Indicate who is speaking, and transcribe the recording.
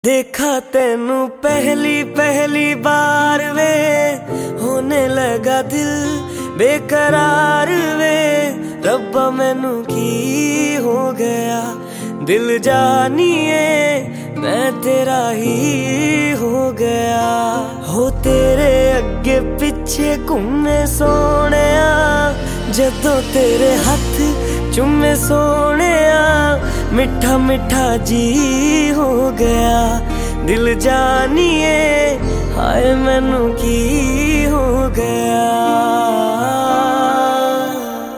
Speaker 1: देखा तेनू पहली पहली बार वे, होने लगा दिल बेकरार वे। रब्बा मैनू की हो गया, दिल जानिए मैं तेरा ही हो गया। हो तेरे अगे पिछे घूमे सोहणिया, जदों तेरे हथ चुमे सोहणिया, मिठा मिठा जी हो गया। दिल जानिए हाय मैनू की हो गया।